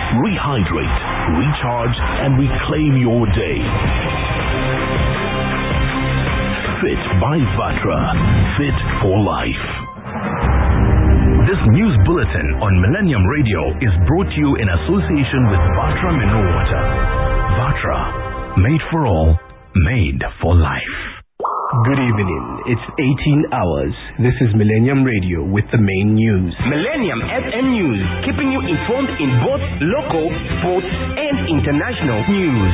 rehydrate, recharge, and reclaim your day. Fit by Vatra. Fit for life. This news bulletin on Millennium Radio is brought to you in association with Vatra Mineral Water. Vatra, made for all, made for life. Good evening. It's 18 hours. This is Millennium Radio with the main news. Millennium FM News, keeping you informed in both local, sports, and international news.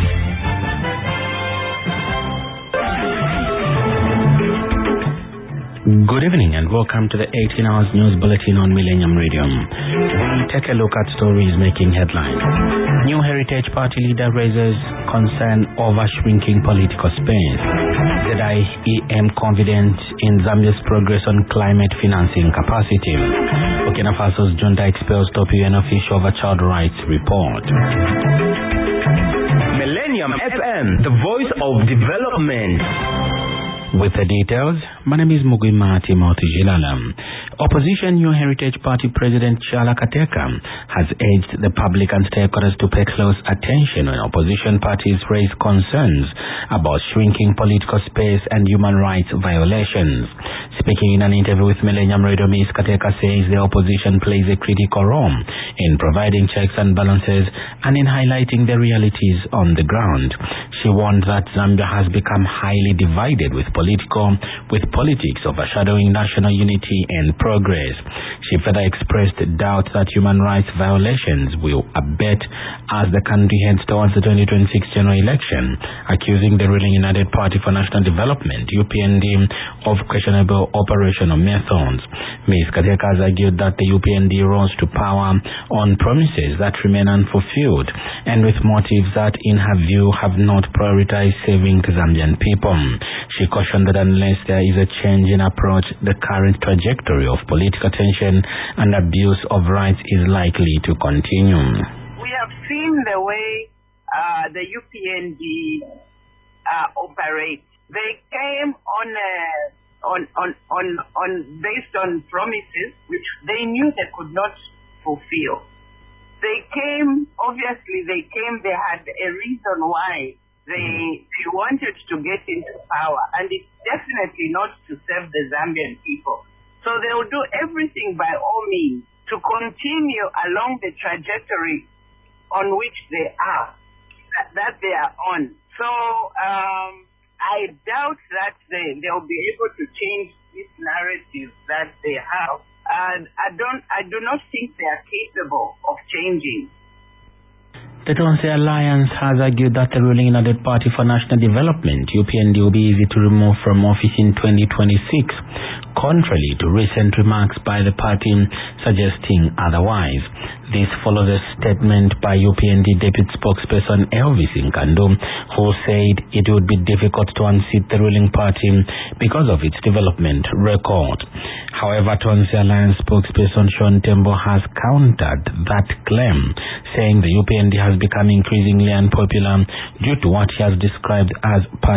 Good evening and welcome to the 18 hours news bulletin on Millennium Radio. We take a look at stories making headlines. New Heritage Party leader raises concern over shrinking political space. ZIEM confident in Zambia's progress on climate financing capacity. Burkina Faso's junta expels top UN official over child rights report. Millennium FM, the voice of development. With the details, my name is Mugwima Timothy Jilala. Opposition New Heritage Party President Chala Kateka has urged the public and stakeholders to pay close attention when opposition parties raise concerns about shrinking political space and human rights violations. Speaking in an interview with Millennium Radio, Ms. Kateka says the opposition plays a critical role in providing checks and balances and in highlighting the realities on the ground. She warned that Zambia has become highly divided with politics overshadowing national unity and progress. She further expressed doubt that human rights violations will abate as the country heads towards the 2026 general election, accusing the ruling United Party for National Development, UPND, of questionable operational methods. Ms. Kateka has argued that the UPND rose to power on promises that remain unfulfilled and with motives that, in her view, have not prioritized saving the Zambian people. She cautioned that unless there is a change in approach, the current trajectory of political tension and abuse of rights is likely to continue. We have seen the way the UPND operate. They came based on promises which they knew they could not fulfill. They had a reason why they wanted to get into power, and it's definitely not to serve the Zambian people. So they will do everything by all means to continue along the trajectory on which they are on. So I doubt that they'll be able to change this narrative that they have. And I do not think they are capable of changing. The Tonse Alliance has argued that the ruling United Party for National Development, UPND, will be easy to remove from office in 2026, contrary to recent remarks by the party suggesting otherwise. This follows a statement by UPND Deputy Spokesperson Elvis Nkando, who said it would be difficult to unseat the ruling party because of its development record. However, Tonse Alliance spokesperson Sean Tembo has countered that claim, saying the UPND has become increasingly unpopular due to what he has described as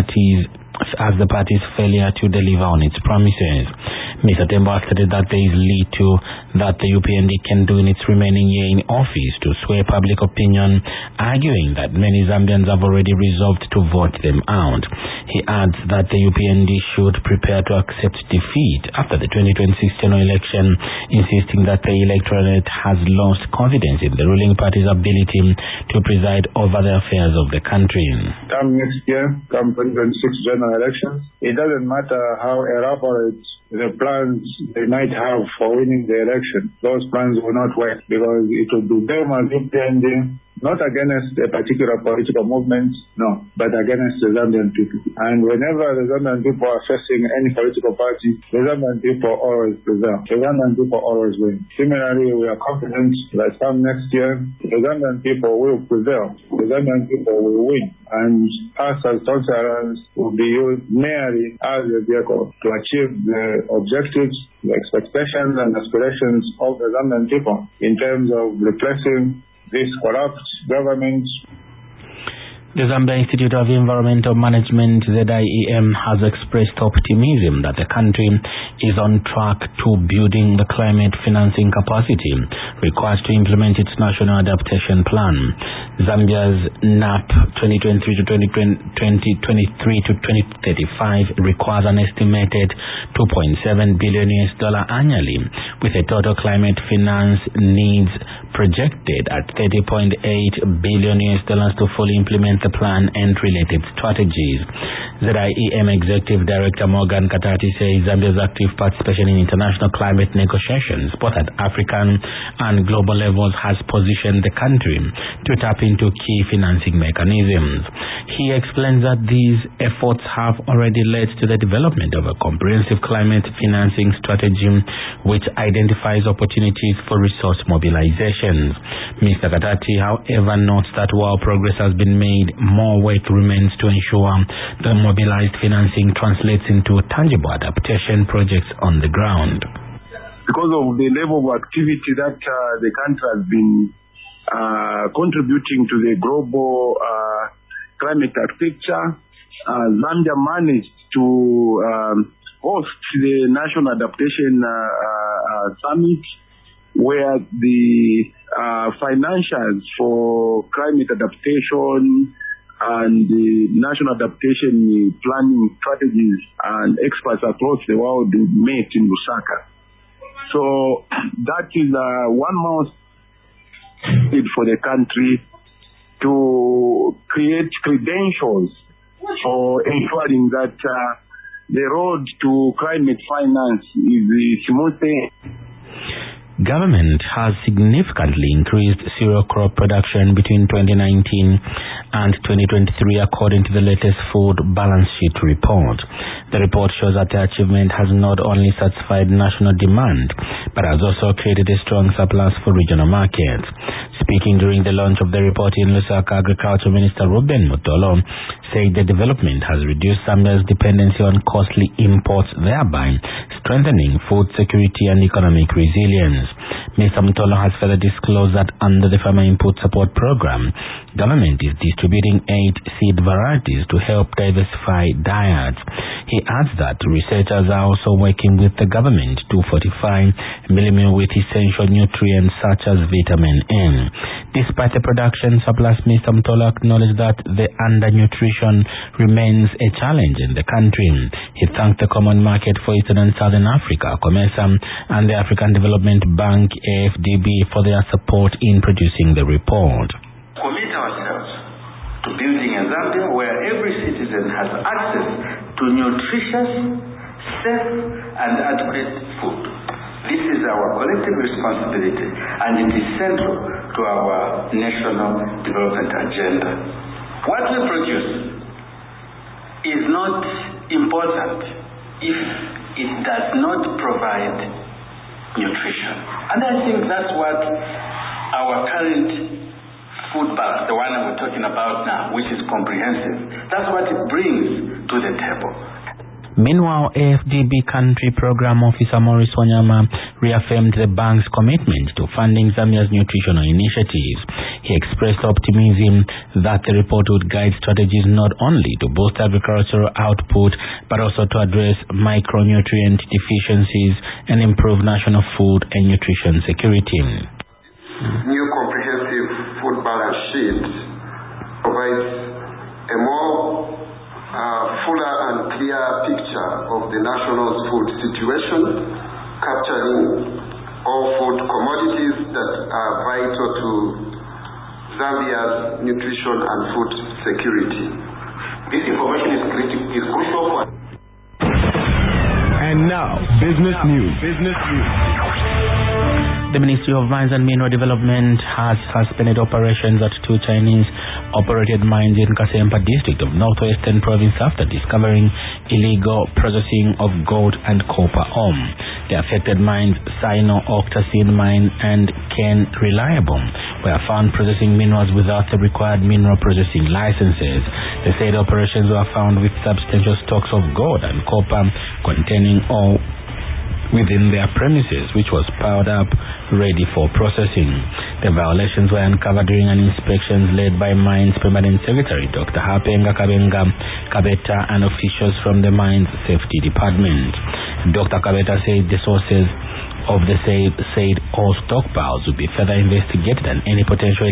the party's failure to deliver on its promises. Mr. Tembo stated that there is little that the UPND can do in its remaining year in office to sway public opinion, arguing that many Zambians have already resolved to vote them out. He adds that the UPND should prepare to accept defeat after the 2026 general election, insisting that the electorate has lost confidence in the ruling party's ability to preside over the affairs of the country. Come next year, come 2026 general elections, it doesn't matter how elaborate the plans they might have for winning the election. Those plans will not work because it will be them as UPND, not against a particular political movement, no, but against the Zambian people. And whenever the Zambian people are facing any political party, the Zambian people always prevail. The Zambian people always win. Similarly, we are confident that come next year, the Zambian people will prevail. The Zambian people will win. And us as Tonse Alliance will be used merely as a vehicle to achieve the objectives, the expectations and aspirations of the Zambian people in terms of replacing this corrupt government. The Zambia Institute of Environmental Management, ZIEM, has expressed optimism that the country is on track to building the climate financing capacity required to implement its national adaptation plan. Zambia's NAP 2023 to 2035 requires an estimated $2.7 billion annually, with a total climate finance needs projected at $30.8 billion to fully implement the plan and related strategies. ZIEM Executive Director Morgan Katati says Zambia's active participation in international climate negotiations, both at African and global levels, has positioned the country to tap into key financing mechanisms. He explains that these efforts have already led to the development of a comprehensive climate financing strategy which identifies opportunities for resource mobilizations. Mr. Katati, however, notes that while progress has been made, more work remains to ensure the mobilized financing translates into tangible adaptation projects on the ground. Because of the level of activity that the country has been contributing to the global climate architecture, Zambia managed to host the National Adaptation Summit, where the financials for climate adaptation and the national adaptation planning strategies and experts across the world met in Lusaka. So that is one more need for the country to create credentials for ensuring that the road to climate finance is smooth. Government has significantly increased cereal crop production between 2019 and 2023 according to the latest food balance sheet report. The report shows that the achievement has not only satisfied national demand but has also created a strong surplus for regional markets. Speaking during the launch of the report in Lusaka, Agriculture Minister Ruben Mutolo said the development has reduced Zambia's dependency on costly imports, thereby strengthening food security and economic resilience. Mr. Mutolo has further disclosed that under the Farmer Input Support Program, government is distributing 8 seed varieties to help diversify diets. He adds that researchers are also working with the government to fortify millet with essential nutrients such as vitamin N. Despite the production surplus, Mr. Mutolo acknowledged that the undernutrition remains a challenge in the country. He thanked the Common Market for Eastern and Southern Africa, COMESA, and the African Development Bank, AFDB, for their support in producing the report. Commit ourselves to building a Zambia where every citizen has access to nutritious, safe, and adequate food. This is our collective responsibility, and it is central to our national development agenda. What we produce is not important if it does not provide nutrition. And I think that's what our current food balance, the one that we're talking about now, which is comprehensive, that's what it brings to the table. Meanwhile, AFDB Country Program Officer Maurice Wanyama reaffirmed the bank's commitment to funding Zambia's nutritional initiatives. He expressed optimism that the report would guide strategies not only to boost agricultural output, but also to address micronutrient deficiencies and improve national food and nutrition security. New comprehensive food balance sheet provides a more fuller and clear picture of the national's food situation, capturing all food commodities that are vital to Zambia's nutrition and food security. This information is crucial for. And now, business news. The Ministry of Mines and Mineral Development has suspended operations at 2 Chinese-operated mines in Kasempa district of Northwestern Province after discovering illegal processing of gold and copper ore. The affected mines, Sino Octacine Mine and Ken Reliable, were found processing minerals without the required mineral processing licenses. The said operations were found with substantial stocks of gold and copper containing ore within their premises, which was piled up, ready for processing. The violations were uncovered during an inspection led by Mines Permanent Secretary Dr. Hapenga Kabeta and officials from the Mines Safety Department. Dr. Kabeta said the sources of the said all stockpiles would be further investigated and any potential